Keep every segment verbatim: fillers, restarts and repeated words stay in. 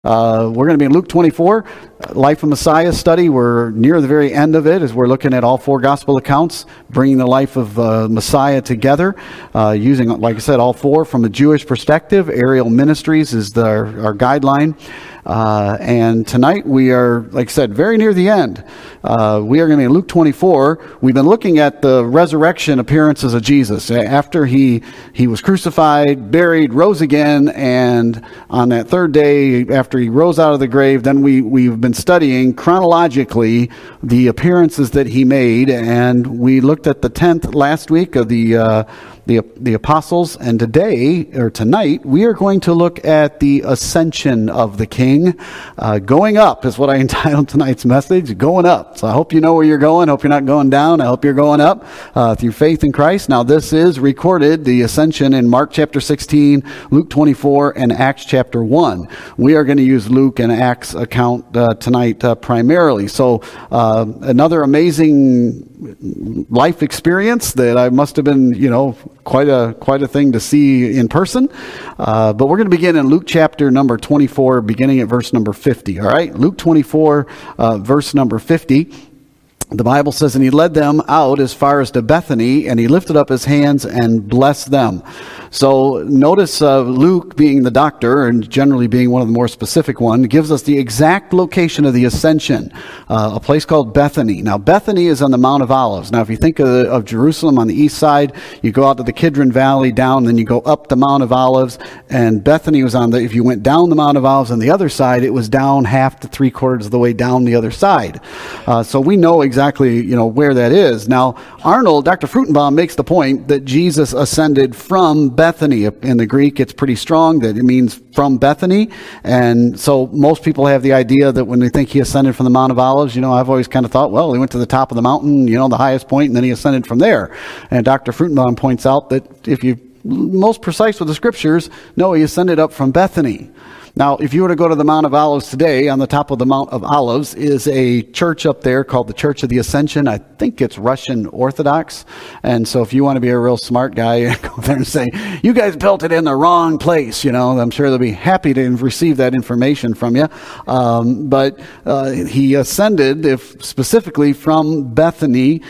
Uh, we're going to be in Luke twenty-four, Life of Messiah study. We're near the very end of it as we're looking at all four gospel accounts, bringing the life of uh, Messiah together, uh, using, like I said, all four from a Jewish perspective. Ariel Ministries is the, our, our guideline. Uh, and tonight we are, like I said, very near the end. Uh, we are going to be in Luke twenty-four. We've been looking at the resurrection appearances of Jesus after he he was crucified, buried, rose again, and on that third day after he rose out of the grave, then we we've been studying chronologically the appearances that he made, and we looked at the tenth last week of the uh, the the apostles, and today or tonight we are going to look at the ascension of the King. Uh, going up is what I entitled tonight's message, going up. So I hope you know where you're going. I hope you're not going down. I hope you're going up uh, through faith in Christ. Now this is recorded, the ascension, in Mark chapter sixteen, Luke twenty-four, and Acts chapter one. We are going to use Luke and Acts account uh, tonight uh, primarily. So uh, another amazing life experience that I must have been, you know, quite a quite a thing to see in person. Uh, but we're going to begin in Luke chapter number twenty-four, beginning at verse number fifty. All right, Luke twenty-four, uh, verse number fifty. The Bible says, "And he led them out as far as to Bethany, and he lifted up his hands and blessed them." So notice uh, Luke, being the doctor and generally being one of the more specific one, gives us the exact location of the ascension, uh, a place called Bethany. Now Bethany is on the Mount of Olives. Now if you think of, of Jerusalem on the east side, you go out to the Kidron Valley down, then you go up the Mount of Olives, and Bethany was on the, if you went down the Mount of Olives on the other side, it was down half to three quarters of the way down the other side. Uh, so we know exactly Exactly, you know, where that is. Now, Arnold, Doctor Frutenbaum makes the point that Jesus ascended from Bethany. In the Greek, it's pretty strong that it means from Bethany. And so most people have the idea that when they think he ascended from the Mount of Olives, you know, I've always kind of thought, well, he went to the top of the mountain, you know, the highest point, and then he ascended from there. And Doctor Frutenbaum points out that if you're most precise with the scriptures, no, he ascended up from Bethany. Now, if you were to go to the Mount of Olives today, on the top of the Mount of Olives is a church up there called the Church of the Ascension. I think it's Russian Orthodox. And so if you want to be a real smart guy, go there and say, you guys built it in the wrong place. You know, I'm sure they'll be happy to receive that information from you. Um, but uh, he ascended if specifically from Bethany.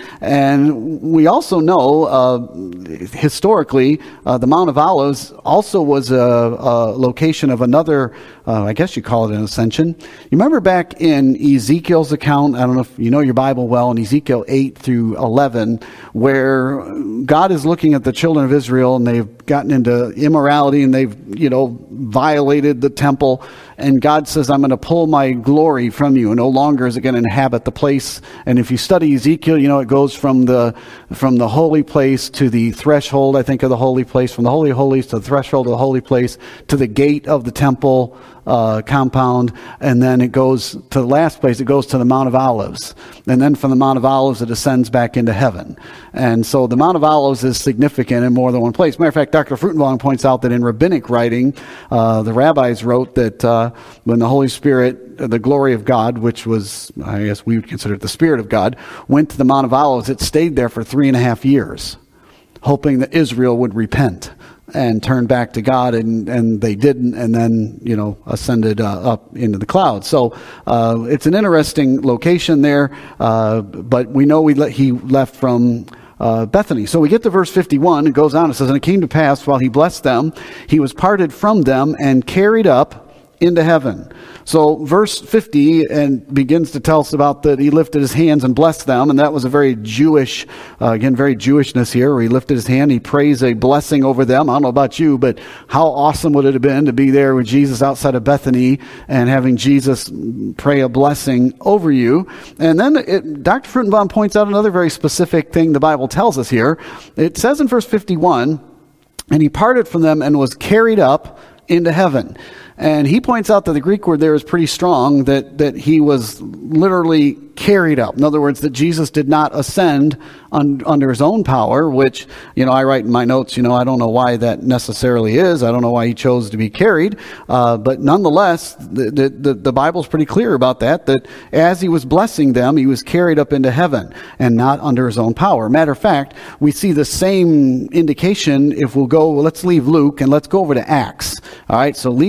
And we also know uh, historically uh, the Mount of Olives also was a, a location of another Uh, I guess you call it an ascension. You remember back in Ezekiel's account, I don't know if you know your Bible well, in Ezekiel eight through eleven, where God is looking at the children of Israel and they've gotten into immorality and they've, you know, violated the temple. And God says, I'm going to pull my glory from you, and no longer is it going to inhabit the place. And if you study Ezekiel, you know, it goes from the from the holy place to the threshold, I think, of the holy place, from the Holy of Holies to the threshold of the holy place, to the gate of the temple uh, compound, and then it goes to the last place, it goes to the Mount of Olives. And then from the Mount of Olives, it ascends back into heaven. And so the Mount of Olives is significant in more than one place. Matter of fact, Doctor Frutenbaum points out that in rabbinic writing, uh, the rabbis wrote that uh, when the Holy Spirit, the glory of God, which was, I guess we would consider it the Spirit of God, went to the Mount of Olives, it stayed there for three and a half years, hoping that Israel would repent and turn back to God, and, and they didn't, and then, you know, ascended uh, up into the clouds. So uh, it's an interesting location there, uh, but we know we le- he left from Uh, Bethany. So we get to verse fifty-one. It goes on. It says, "And it came to pass, while he blessed them, he was parted from them and carried up into heaven." So verse fifty and begins to tell us about that he lifted his hands and blessed them, and that was a very Jewish, uh, again, very Jewishness here, where he lifted his hand, he prays a blessing over them. I don't know about you, but how awesome would it have been to be there with Jesus outside of Bethany and having Jesus pray a blessing over you. And then it, Doctor Frutenbaum points out another very specific thing the Bible tells us here. It says in verse fifty-one, "And he parted from them and was carried up into heaven." And he points out that the Greek word there is pretty strong, that, that he was literally carried up. In other words, that Jesus did not ascend un, under his own power, which, you know, I write in my notes, you know, I don't know why that necessarily is. I don't know why he chose to be carried. Uh, but nonetheless, the, the, the Bible's pretty clear about that, that as he was blessing them, he was carried up into heaven and not under his own power. Matter of fact, we see the same indication if we'll go, well, let's leave Luke and let's go over to Acts. All right, so leave Luke's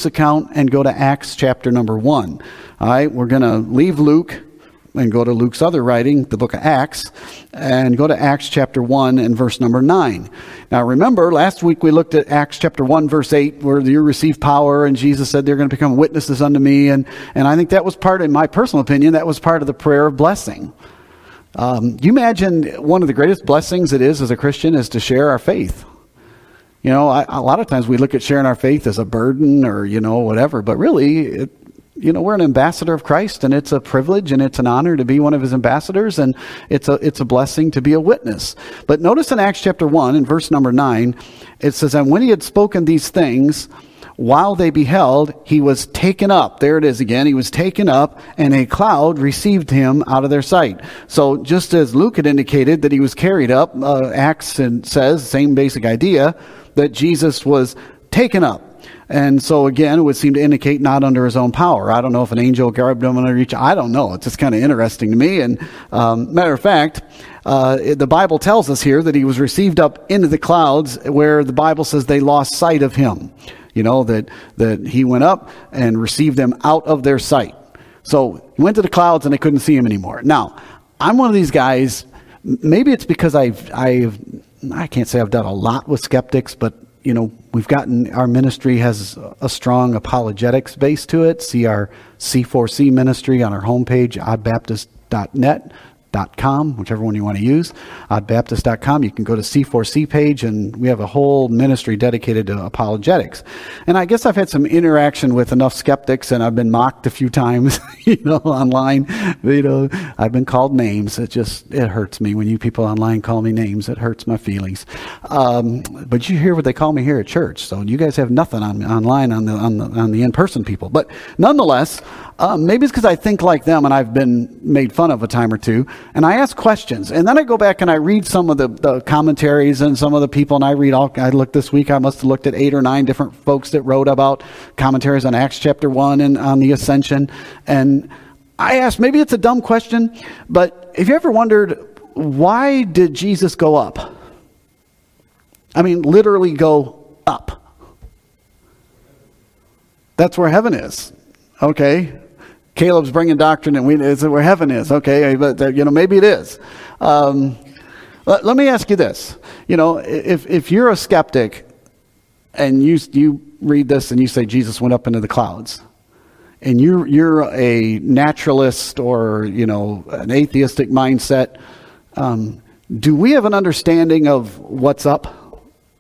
Luke's account and go to Acts chapter number one. All right, we're going to leave Luke and go to Luke's other writing, the book of Acts, and go to Acts chapter one and verse number nine. Now remember, last week we looked at Acts chapter one, verse eight, where you receive power, and Jesus said they're going to become witnesses unto me, and, and I think that was part, in my personal opinion, that was part of the prayer of blessing. Um, you imagine one of the greatest blessings it is as a Christian is to share our faith. You know, I, a lot of times we look at sharing our faith as a burden or, you know, whatever, but really, it, you know, we're an ambassador of Christ, and it's a privilege and it's an honor to be one of his ambassadors, and it's a it's a blessing to be a witness. But notice in Acts chapter one, in verse number nine, it says, "And when he had spoken these things, while they beheld, he was taken up." There it is again. He was taken up, and a cloud received him out of their sight. So just as Luke had indicated that he was carried up, uh, Acts says, same basic idea, that Jesus was taken up. And so again, it would seem to indicate not under his own power. I don't know if an angel grabbed him under each. I don't know. It's just kind of interesting to me. And um, matter of fact, uh, the Bible tells us here that he was received up into the clouds, where the Bible says they lost sight of him. You know, that, that he went up and received them out of their sight. So he went to the clouds and they couldn't see him anymore. Now, I'm one of these guys, maybe it's because I've, I've, I can't say I've done a lot with skeptics, but you know, we've gotten, our ministry has a strong apologetics base to it. See our C four C ministry on our homepage, odd baptist dot net. Dot com, whichever one you want to use, odd baptist dot com. You can go to C four C page, and we have a whole ministry dedicated to apologetics. And I guess I've had some interaction with enough skeptics, and I've been mocked a few times, you know, online. You know, I've been called names. It just, it hurts me when you people online call me names. It hurts my feelings. Um, but you hear what they call me here at church, so you guys have nothing on online on the on the on the in-person people. But nonetheless, um, maybe it's because I think like them, and I've been made fun of a time or two. And I ask questions, and then I go back and I read some of the, the commentaries and some of the people, and I read all, I looked this week, I must have looked at eight or nine different folks that wrote about commentaries on Acts chapter one and on the ascension. And I asked, maybe it's a dumb question, but have you ever wondered, why did Jesus go up? I mean, literally go up. That's where heaven is. Okay. Caleb's bringing doctrine, and we, it's where heaven is. Okay, but you know, maybe it is. Um, let, let me ask you this: you know, if if you're a skeptic, and you you read this and you say Jesus went up into the clouds, and you're you're a naturalist or you know an atheistic mindset, um, do we have an understanding of what's up?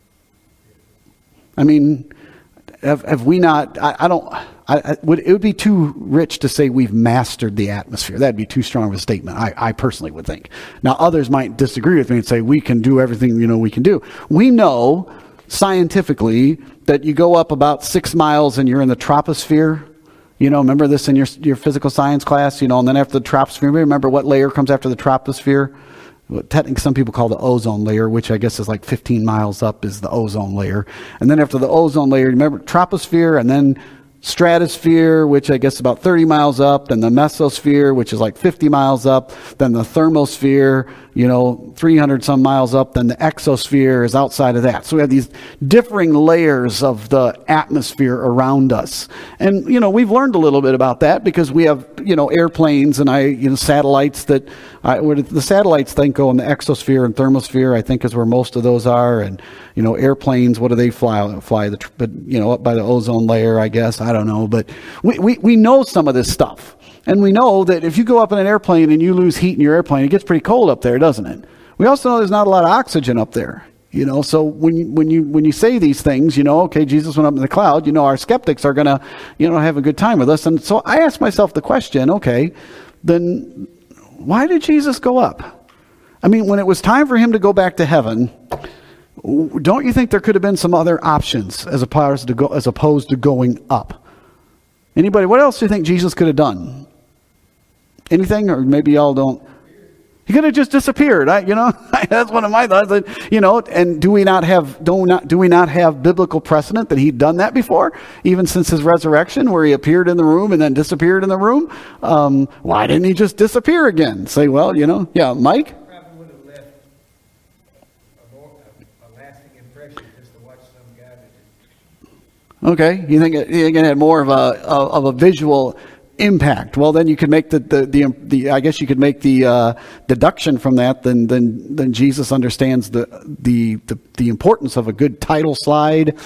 I mean, have have we not? I, I don't. I, I would, it would be too rich to say we've mastered the atmosphere. That'd be too strong of a statement, I, I personally would think. Now, others might disagree with me and say we can do everything you know we can do. We know scientifically that you go up about six miles and you're in the troposphere. You know, remember this in your your physical science class? You know, and then after the troposphere, remember what layer comes after the troposphere? Well, technically, some people call the ozone layer, which I guess is like fifteen miles up is the ozone layer. And then after the ozone layer, remember troposphere, and then stratosphere, which I guess about thirty miles up, then the mesosphere, which is like fifty miles up, then the thermosphere, you know, three hundred some miles up, then the exosphere is outside of that. So we have these differing layers of the atmosphere around us. And, you know, we've learned a little bit about that because we have, you know, airplanes and I, you know, satellites that, I, where the satellites think go in the exosphere and thermosphere, I think is where most of those are. And, you know, airplanes, what do they fly? Fly the, but, you know, up by the ozone layer, I guess. I don't know. But we, we, we know some of this stuff. And we know that if you go up in an airplane and you lose heat in your airplane, it gets pretty cold up there, doesn't it? We also know there's not a lot of oxygen up there. You know, so when you, when you when you say these things, you know, okay, Jesus went up in the cloud, you know, our skeptics are going to, you know, have a good time with us. And so I ask myself the question, okay, then why did Jesus go up? I mean, when it was time for him to go back to heaven, don't you think there could have been some other options as opposed to go, as opposed to going up? Anybody, what else do you think Jesus could have done? Anything? Or maybe y'all don't. He could have just disappeared. I, you know, that's one of my thoughts. That, you know, and do we not have do not do we not have biblical precedent that he'd done that before, even since his resurrection, where he appeared in the room and then disappeared in the room? Um, why didn't he just disappear again? Say, well, you know, yeah, Mike. Probably would have left a, more, a, a lasting impression just to watch some guy that Okay, you think it, you think it had more of a of a visual impact? Well, then you could make the the, the, the I guess you could make the uh, deduction from that. Then then then Jesus understands the the the, the importance of a good title slide.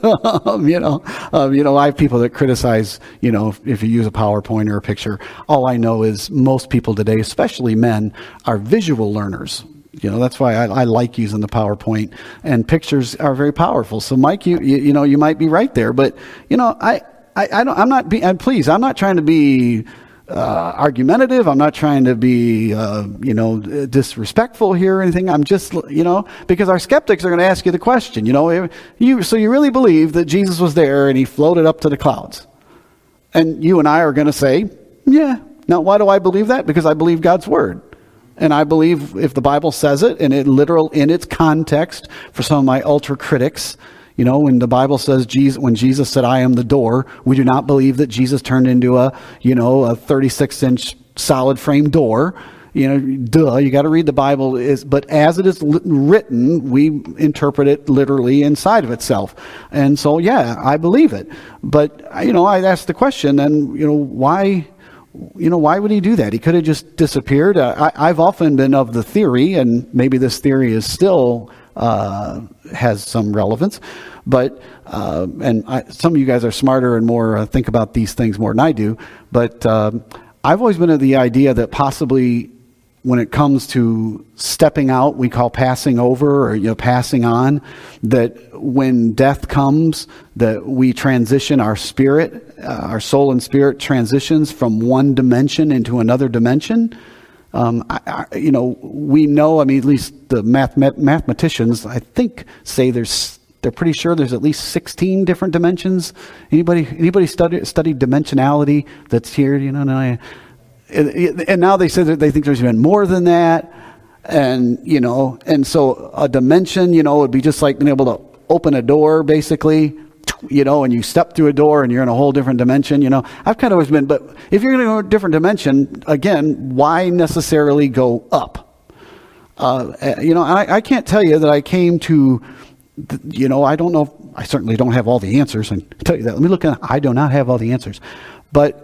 you know, um, you know, I have people that criticize, you know, if, if you use a PowerPoint or a picture. All I know is most people today, especially men, are visual learners. You know, that's why I, I like using the PowerPoint, and pictures are very powerful. So, Mike, you you, you know, you might be right there, but you know, I I, I don't. I'm not. Be, and please, I'm not trying to be uh, argumentative. I'm not trying to be uh, you know disrespectful here or anything. I'm just you know because our skeptics are going to ask you the question. You know, you so you really believe that Jesus was there and he floated up to the clouds, and you and I are going to say, yeah. Now, why do I believe that? Because I believe God's word. And I believe if the Bible says it, and it literal in its context, for some of my ultra critics, you know, when the Bible says Jesus, when Jesus said, "I am the door," we do not believe that Jesus turned into a, you know, a thirty-six inch solid frame door. You know, duh, you got to read the Bible. Is but as it is li- written, we interpret it literally inside of itself. And so, yeah, I believe it. But you know, I asked the question, then, you know, why? You know, why would he do that? He could have just disappeared. Uh, I, I've often been of the theory, and maybe this theory is still uh, has some relevance, but, uh, and I, some of you guys are smarter and more, uh, think about these things more than I do, but um, I've always been of the idea that possibly when it comes to stepping out, we call passing over or you know passing on, that when death comes, that we transition our spirit, uh, our soul and spirit transitions from one dimension into another dimension. Um, I, I, you know, we know, I mean, at least the math, mathematicians, I think, say there's, they're pretty sure there's at least sixteen different dimensions. Anybody, anybody study, studied dimensionality that's here, you know, and I, and now they say that they think there's even more than that. And, you know, and so a dimension, you know, would be just like being able to open a door, basically, you know, and you step through a door and you're in a whole different dimension, you know. I've kind of always been, but if you're going to go a different dimension, again, why necessarily go up? Uh, you know, I, I can't tell you that I came to, you know, I don't know, I certainly don't have all the answers. And tell you that, let me look at, I do not have all the answers. But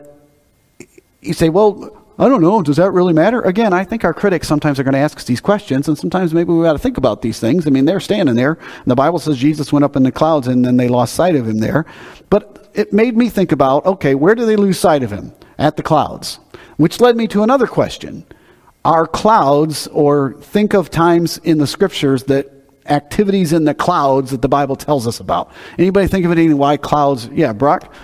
you say, well, I don't know, does that really matter? Again, I think our critics sometimes are going to ask us these questions, and sometimes maybe we got to think about these things. I mean, they're standing there, and the Bible says Jesus went up in the clouds, and then they lost sight of him there. But it made me think about, okay, where do they lose sight of him? At the clouds. Which led me to another question. Are clouds, or think of times in the scriptures that activities in the clouds that the Bible tells us about. Anybody think of anything why clouds? Yeah, Brock?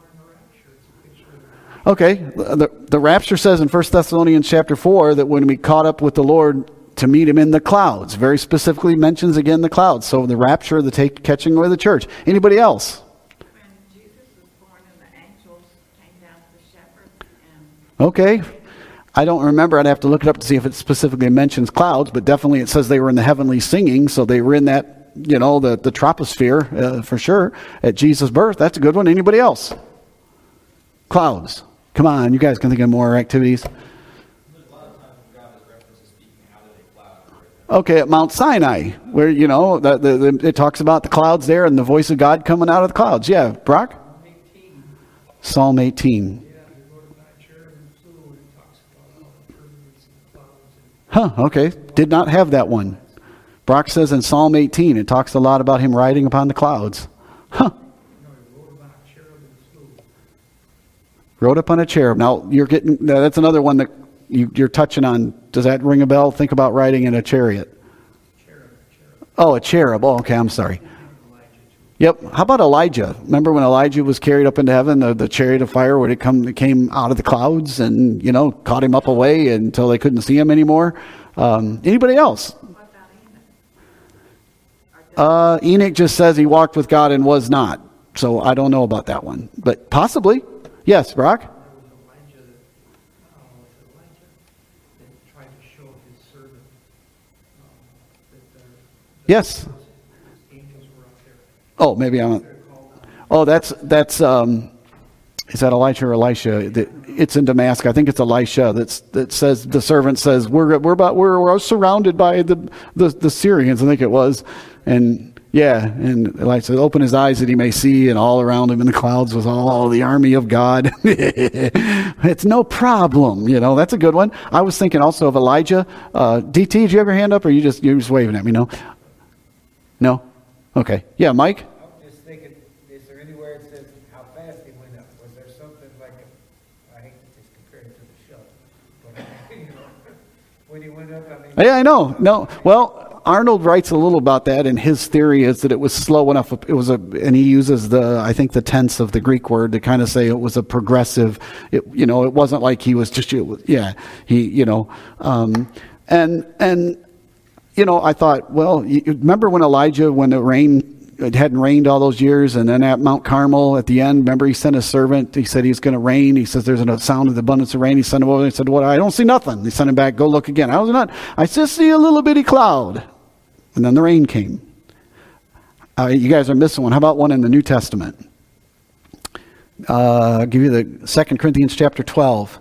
Okay, the, the rapture says in First Thessalonians chapter four that when we caught up with the Lord to meet him in the clouds, very specifically mentions again the clouds. So the rapture, the take, catching away the church. Anybody else? When Jesus was born and the angels came down to the shepherds. And Okay, I don't remember. I'd have to look it up to see if it specifically mentions clouds, but definitely it says they were in the heavenly singing, so they were in that, you know, the, the troposphere uh, for sure at Jesus' birth. That's a good one. Anybody else? Clouds. Come on, you guys can think of more activities. Okay, at Mount Sinai, where, you know, the, the, the, it talks about the clouds there and the voice of God coming out of the clouds. Yeah, Brock? Psalm eighteen. Huh, okay. Did not have that one. Brock says in Psalm eighteen, it talks a lot about him riding upon the clouds. Huh. Rode up on a cherub. Now, you're getting, that's another one that you, you're touching on. Does that ring a bell? Think about riding in a chariot. Cherub, cherub. Oh, a cherub. Oh, okay, I'm sorry. Yep. How about Elijah? Remember when Elijah was carried up into heaven, the, the chariot of fire, where it, come, it came out of the clouds and, you know, caught him up away until they couldn't see him anymore? Um, anybody else? Uh, Enoch just says he walked with God and was not. So I don't know about that one. But possibly. Yes, Brock? Yes. Oh, maybe I'm. Oh, that's that's. Um, is that Elisha or Elisha? It's in Damascus. I think it's Elisha. That's that says the servant says we're we're about we're, we're surrounded by the, the the Syrians. I think it was, and Yeah, and Elijah said, open his eyes that he may see, and all around him in the clouds was all the army of God. It's no problem, you know. That's a good one. I was thinking also of Elijah. Uh, D T, did you have your hand up, or you just you're just waving at me? No? No? Okay. Yeah, Mike? I'm just thinking, is there anywhere it says how fast he went up? Was there something like, a, I hate to just compare it to the shuttle, but you know, when he went up, I mean... Yeah, I know. No, well... Arnold writes a little about that, and his theory is that it was slow enough. It was a, and he uses the, I think, the tense of the Greek word to kind of say it was a progressive. It, you know, it wasn't like he was just, yeah, he, you know, um, and and you know, I thought, well, you, remember when Elijah, when the rain, it hadn't rained all those years, and then at Mount Carmel at the end, remember he sent a servant. He said he's going to rain. He says there's a sound of the abundance of rain. He sent him over. He said, "What? Well, I don't see nothing." He sent him back. Go look again. I was not. I just see a little bitty cloud. And then the rain came. Uh, you guys are missing one. How about one in the New Testament? Uh, I'll give you the Second Corinthians chapter twelve.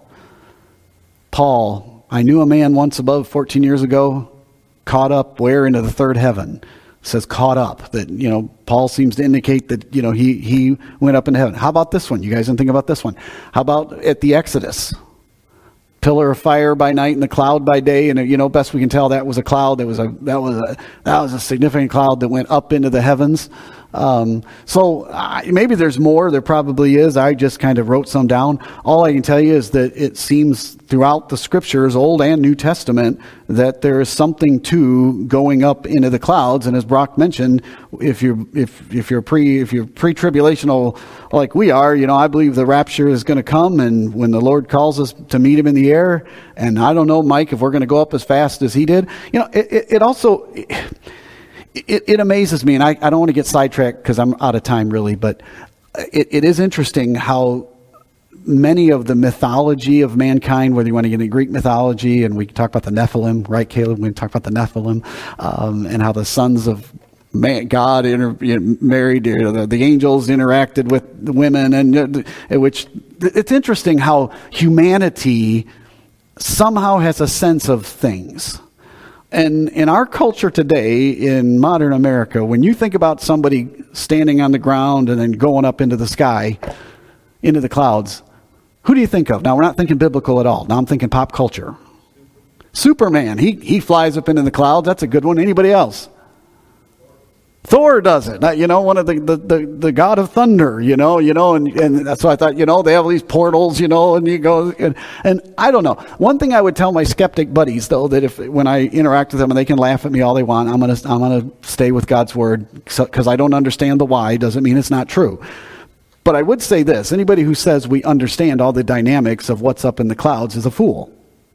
Paul, I knew a man once above fourteen years ago, caught up where into the third heaven. It says caught up. That, you know, Paul seems to indicate that, you know, he, he went up into heaven. How about this one? You guys didn't think about this one. How about at the Exodus? Pillar of fire by night and the cloud by day, and you know, best we can tell, that was a cloud. That was a that was a that was a significant cloud that went up into the heavens. Um, so uh, maybe there's more. There probably is. I just kind of wrote some down. All I can tell you is that it seems throughout the scriptures, Old and New Testament, that there is something to going up into the clouds. And as Brock mentioned, if you're if if you're pre if you're pre-tribulational like we are, you know, I believe the rapture is going to come, and when the Lord calls us to meet Him in the air. And I don't know, Mike, if we're going to go up as fast as He did. You know, it, it, it also. It, It, it amazes me, and I, I don't want to get sidetracked because I'm out of time really, but it, it is interesting how many of the mythology of mankind, whether you want to get into Greek mythology, and we can talk about the Nephilim, right, Caleb? We can talk about the Nephilim, um, and how the sons of man, God inter, you know, married, you know, the, the angels interacted with the women, and uh, which it's interesting how humanity somehow has a sense of things. And in our culture today, in modern America, when you think about somebody standing on the ground and then going up into the sky, into the clouds, who do you think of? Now, we're not thinking biblical at all. Now I'm thinking pop culture. Superman, he he flies up into the clouds. That's a good one. Anybody else? Thor does it, you know, one of the, the, the, the god of thunder, you know, you know, and, and that's why I thought, you know, they have these portals, you know, and you go, and, and I don't know. One thing I would tell my skeptic buddies, though, that if, when I interact with them, and they can laugh at me all they want, I'm going to, I'm going to stay with God's word, because I don't understand the why, doesn't mean it's not true. But I would say this, anybody who says we understand all the dynamics of what's up in the clouds is a fool.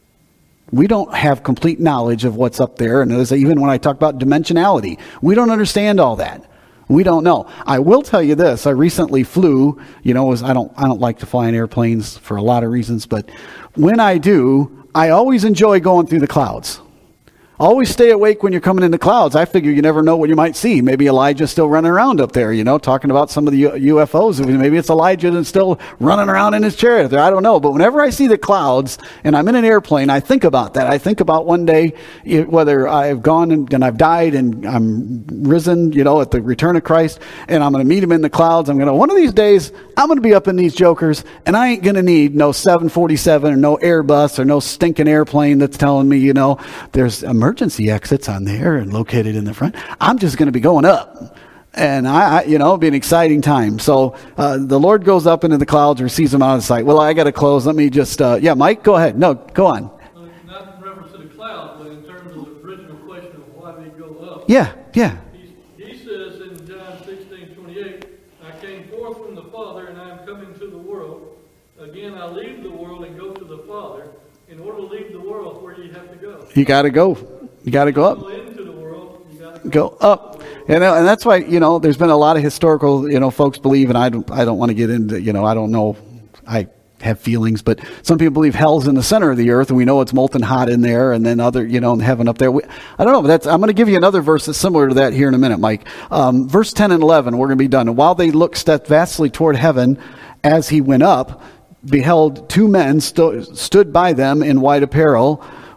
We don't have complete knowledge of what's up there. And as even when I talk about dimensionality, we don't understand all that. We don't know. I will tell you this. I recently flew, you know, as I don't, I don't like to fly in airplanes for a lot of reasons, but when I do, I always enjoy going through the clouds. Always stay awake when you're coming in the clouds. I figure you never know what you might see. Maybe Elijah's still running around up there, you know, talking about some of the U F Os. Maybe it's Elijah that's still running around in his chariot there. I don't know. But whenever I see the clouds and I'm in an airplane, I think about that. I think about one day, whether I've gone and, and I've died and I'm risen, you know, at the return of Christ, and I'm going to meet Him in the clouds. I'm going to, one of these days, I'm going to be up in these jokers, and I ain't going to need no seven forty-seven or no Airbus or no stinking airplane that's telling me, you know, there's a emergency exits on there and located in the front. I'm just going to be going up. And I, I you know, it'll be an exciting time. So uh, the Lord goes up into the clouds, receives Him out of sight. Well, I got to close. Let me just, uh, yeah, Mike, go ahead. No, go on. Well, not in reference to the cloud, but in terms of the original question of why they go up. Yeah, yeah. He, he says in John sixteen twenty-eight, I came forth from the Father, and I am coming to the world. Again, I leave the world and go to the Father. In order to leave the world, where do you have to go? You got to go. You got to go up. Go into the world. You got to go, go up. And, and that's why, you know, there's been a lot of historical, you know, folks believe, and I don't, I don't want to get into, you know, I don't know. I have feelings, but some people believe hell's in the center of the earth, and we know it's molten hot in there, and then other, you know, in heaven up there. We, I don't know, but that's, I'm going to give you another verse that's similar to that here in a minute, Mike. Um, verse ten and eleven, we're going to be done. And while they looked steadfastly toward heaven as He went up, beheld two men sto- stood by them in white apparel,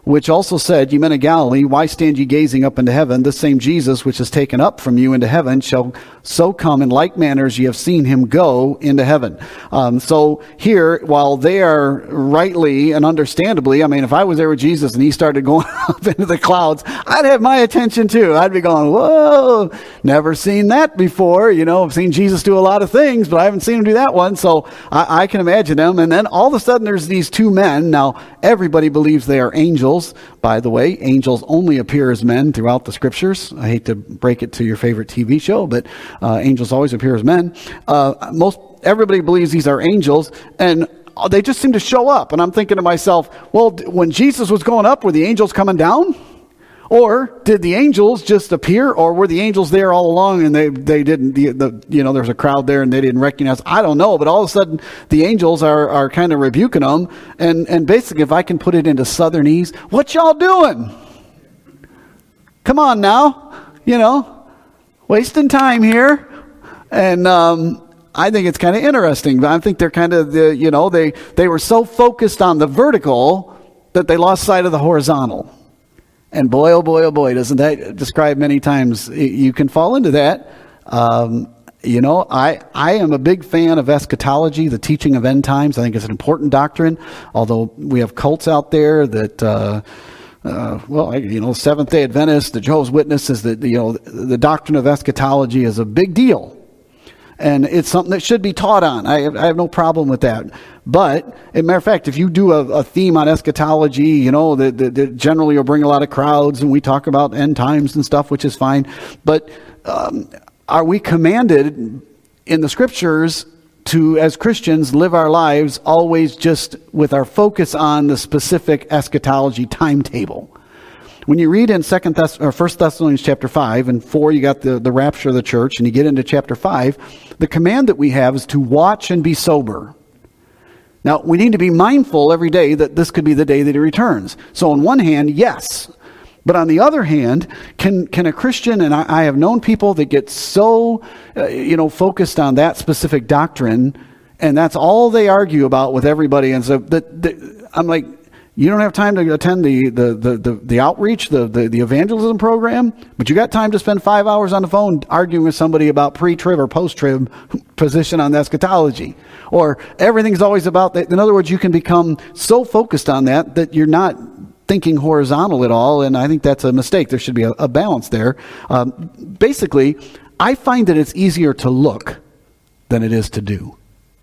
which also said, Ye men of Galilee, why stand ye gazing up into heaven? This same Jesus, which is taken up from you into heaven, shall so come in like manner as ye have seen him go into heaven. Um, so here, while they are rightly and understandably, I mean, if I was there with Jesus and he started going up into the clouds, I'd have my attention too. I'd be going, whoa, never seen that before. You know, I've seen Jesus do a lot of things, but I haven't seen him do that one. So I, I can imagine them. And then all of a sudden there's these two men. Now, everybody believes they are angels. By the way, angels only appear as men throughout the scriptures. I hate to break it to your favorite T V show, but uh, angels always appear as men. Uh, most everybody believes these are angels, and they just seem to show up. And I'm thinking to myself, well, when Jesus was going up, were the angels coming down? Or did the angels just appear, or were the angels there all along and they, they didn't, the, the, you know, there's a crowd there and they didn't recognize? I don't know, but all of a sudden the angels are, are kind of rebuking them. And, and basically, if I can put it into Southernese, what y'all doing? Come on now, you know, wasting time here. And, um, I think it's kind of interesting, but I think they're kind of, the, you know, they, they were so focused on the vertical that they lost sight of the horizontal. And boy, oh boy, oh boy, doesn't that describe many times you can fall into that. Um, you know, I, I am a big fan of eschatology, the teaching of end times. I think it's an important doctrine, although we have cults out there that, uh, uh, well, you know, Seventh-day Adventists, the Jehovah's Witnesses, that, you know, the doctrine of eschatology is a big deal. And it's something that should be taught on. I have, I have no problem with that. But, as a matter of fact, if you do a, a theme on eschatology, you know, that, that, that generally will bring a lot of crowds, and we talk about end times and stuff, which is fine. But um, are we commanded in the scriptures to, as Christians, live our lives always just with our focus on the specific eschatology timetable? When you read in Second Thess- or First Thessalonians chapter five and four, you got the, the rapture of the church, and you get into chapter five, the command that we have is to watch and be sober. Now, we need to be mindful every day that this could be the day that he returns. So on one hand, yes. But on the other hand, can can a Christian, and I, I have known people that get so, uh, you know, focused on that specific doctrine, and that's all they argue about with everybody. And so that, that I'm like, you don't have time to attend the, the, the, the, the outreach, the, the, the evangelism program, but you got time to spend five hours on the phone arguing with somebody about pre-trib or post-trib position on eschatology. Or everything's always about that. In other words, you can become so focused on that that you're not thinking horizontal at all, and I think that's a mistake. There should be a, a balance there. Um, basically, I find that it's easier to look than it is to do.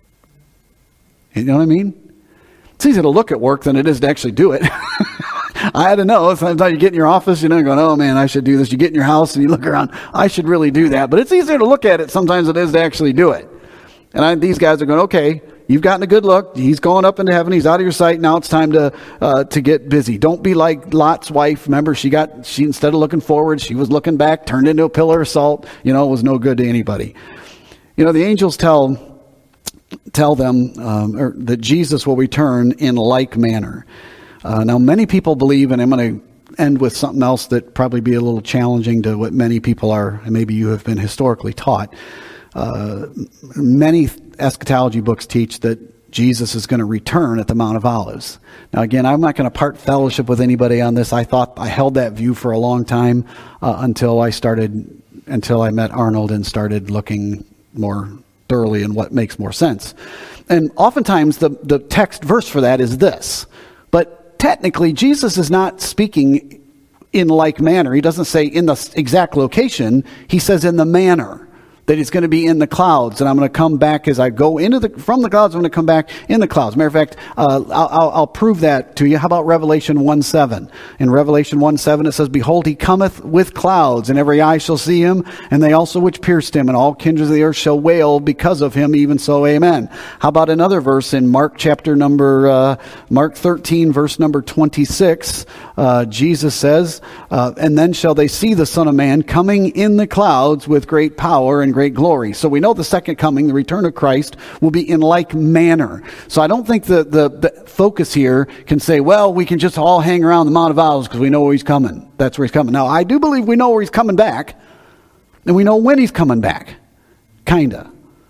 You know what I mean? It's easier to look at work than it is to actually do it. I had to know. Sometimes you get in your office, you know, going, oh man, I should do this. You get in your house and you look around, I should really do that. But it's easier to look at it sometimes than it is to actually do it. And I, these guys are going, okay, you've gotten a good look. He's going up into heaven. He's out of your sight. Now it's time to uh, to get busy. Don't be like Lot's wife. Remember, she got she instead of looking forward, she was looking back, turned into a pillar of salt. You know, it was no good to anybody. You know, the angels tell tell them um, or that Jesus will return in like manner. Uh, now, many people believe, and I'm going to end with something else that probably be a little challenging to what many people are, and maybe you have been historically taught. Uh, many eschatology books teach that Jesus is going to return at the Mount of Olives. Now, again, I'm not going to part fellowship with anybody on this. I thought I held that view for a long time uh, until I started, until I met Arnold and started looking more thoroughly in what makes more sense. And oftentimes the, the text verse for that is this. But technically, Jesus is not speaking in like manner. He doesn't say in the exact location. He says in the manner. That he's going to be in the clouds, and I'm going to come back as I go into the from the clouds. I'm going to come back in the clouds. Matter of fact, uh, I'll, I'll, I'll prove that to you. How about Revelation one seven? In Revelation one seven, it says, "Behold, he cometh with clouds, and every eye shall see him, and they also which pierced him, and all kindreds of the earth shall wail because of him. Even so, amen." How about another verse in Mark chapter number uh, Mark thirteen, verse number twenty-six? Uh, Jesus says, uh, "And then shall they see the Son of Man coming in the clouds with great power and great glory." So we know the second coming, the return of Christ, will be in like manner. So I don't think the, the, the focus here can say, well, we can just all hang around the Mount of Olives because we know where he's coming. That's where he's coming. Now, I do believe we know where he's coming back, and we know when he's coming back. Kinda.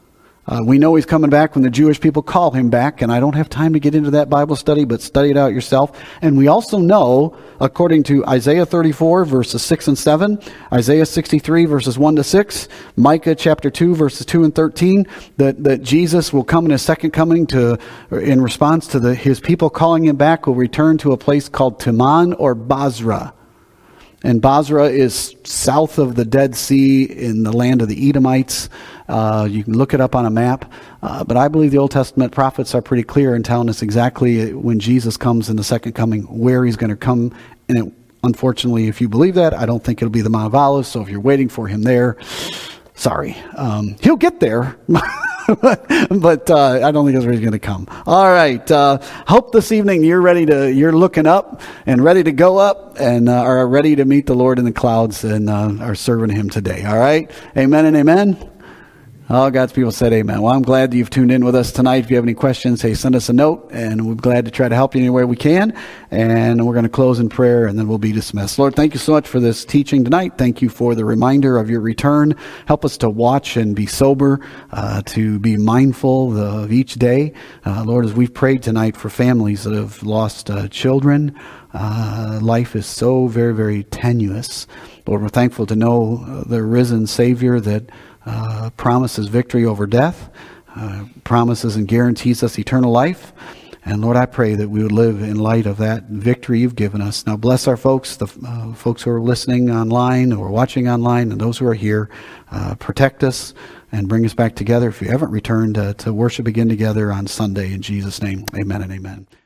Uh, we know he's coming back when the Jewish people call him back, and I don't have time to get into that Bible study, but study it out yourself. And we also know, according to Isaiah thirty-four, verses six and seven, Isaiah sixty-three, verses one to six, Micah chapter two, verses two and thirteen, that, that Jesus will come in his second coming to, in response to the, his people calling him back, will return to a place called Teman or Basra. And Basra is south of the Dead Sea in the land of the Edomites. Uh, you can look it up on a map. Uh, but I believe the Old Testament prophets are pretty clear in telling us exactly when Jesus comes in the second coming, where he's going to come. And it, unfortunately, if you believe that, I don't think it'll be the Mount of Olives. So if you're waiting for him there, sorry. Um, he'll get there. but uh, I don't think that's where he's going to come. All right. Uh, hope this evening you're ready to, you're looking up and ready to go up and uh, are ready to meet the Lord in the clouds and uh, are serving him today. All right. Amen and amen. All God's people said amen. Well, I'm glad that you've tuned in with us tonight. If you have any questions, hey, send us a note, and we're glad to try to help you any way we can. And we're going to close in prayer, and then we'll be dismissed. Lord, thank you so much for this teaching tonight. Thank you for the reminder of your return. Help us to watch and be sober, uh, to be mindful of each day. Uh, Lord, as we've prayed tonight for families that have lost uh, children, uh, life is so very, very tenuous. Lord, we're thankful to know uh, the risen Savior that Uh, promises victory over death, uh, promises and guarantees us eternal life. And Lord, I pray that we would live in light of that victory you've given us. Now bless our folks, the uh, folks who are listening online or watching online, and those who are here. Uh, protect us and bring us back together if you haven't returned uh, to worship again together on Sunday. In Jesus' name, amen and amen.